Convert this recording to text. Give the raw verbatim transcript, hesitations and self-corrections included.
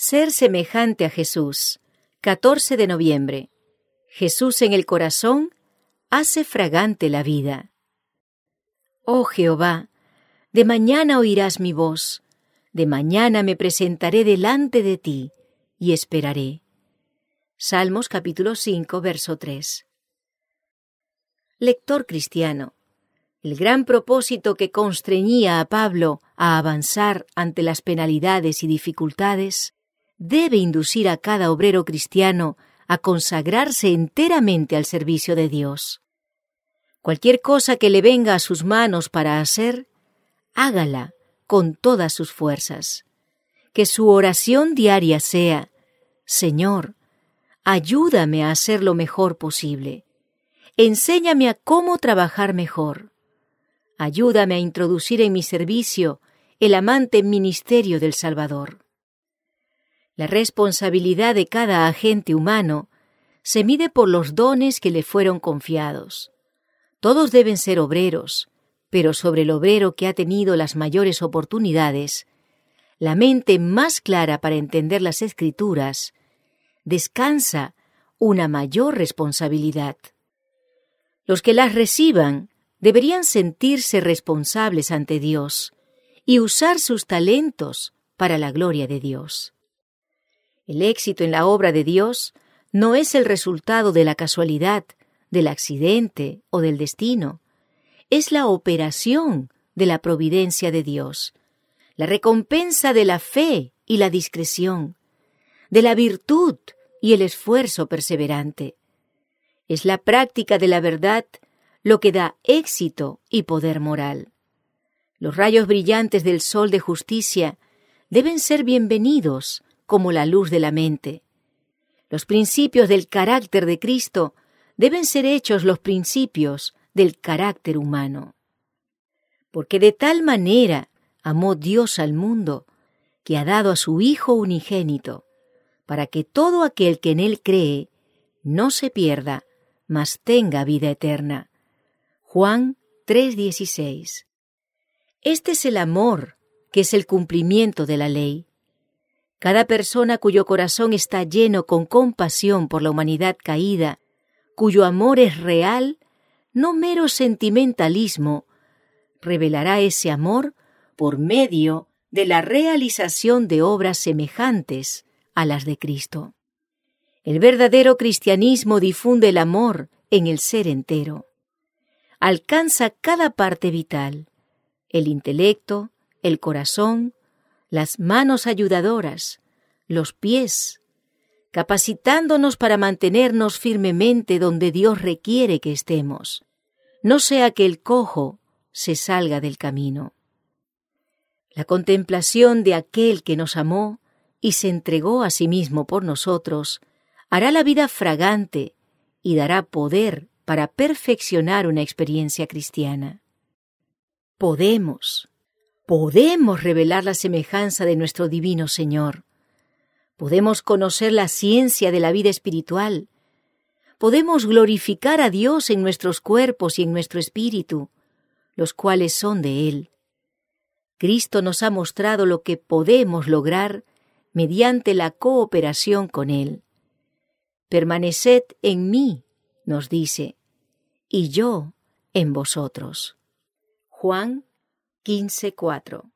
Ser semejante a Jesús. catorce de noviembre. Jesús en el corazón hace fragante la vida. Oh Jehová, de mañana oirás mi voz, de mañana me presentaré delante de ti y esperaré. Salmos capítulo cinco, verso tres. Lector cristiano, el gran propósito que constreñía a Pablo a avanzar ante las penalidades y dificultades debe inducir a cada obrero cristiano a consagrarse enteramente al servicio de Dios. Cualquier cosa que le venga a sus manos para hacer, hágala con todas sus fuerzas. Que su oración diaria sea: Señor, ayúdame a hacer lo mejor posible. Enséñame a cómo trabajar mejor. Ayúdame a introducir en mi servicio el amante ministerio del Salvador. La responsabilidad de cada agente humano se mide por los dones que le fueron confiados. Todos deben ser obreros, pero sobre el obrero que ha tenido las mayores oportunidades, la mente más clara para entender las Escrituras, descansa una mayor responsabilidad. Los que las reciban deberían sentirse responsables ante Dios y usar sus talentos para la gloria de Dios. El éxito en la obra de Dios no es el resultado de la casualidad, del accidente o del destino. Es la operación de la providencia de Dios, la recompensa de la fe y la discreción, de la virtud y el esfuerzo perseverante. Es la práctica de la verdad lo que da éxito y poder moral. Los rayos brillantes del sol de justicia deben ser bienvenidos como la luz de la mente. Los principios del carácter de Cristo deben ser hechos los principios del carácter humano. Porque de tal manera amó Dios al mundo, que ha dado a su Hijo unigénito, para que todo aquel que en Él cree no se pierda, mas tenga vida eterna. Juan tres dieciséis. Este es el amor, que es el cumplimiento de la ley. Cada persona cuyo corazón está lleno con compasión por la humanidad caída, cuyo amor es real, no mero sentimentalismo, revelará ese amor por medio de la realización de obras semejantes a las de Cristo. El verdadero cristianismo difunde el amor en el ser entero. Alcanza cada parte vital, el intelecto, el corazón, las manos ayudadoras, los pies, capacitándonos para mantenernos firmemente donde Dios requiere que estemos, no sea que el cojo se salga del camino. La contemplación de aquel que nos amó y se entregó a sí mismo por nosotros hará la vida fragante y dará poder para perfeccionar una experiencia cristiana. Podemos, podemos revelar la semejanza de nuestro divino Señor. Podemos conocer la ciencia de la vida espiritual. Podemos glorificar a Dios en nuestros cuerpos y en nuestro espíritu, los cuales son de Él. Cristo nos ha mostrado lo que podemos lograr mediante la cooperación con Él. Permaneced en mí, nos dice, y yo en vosotros. Juan quince cuatro.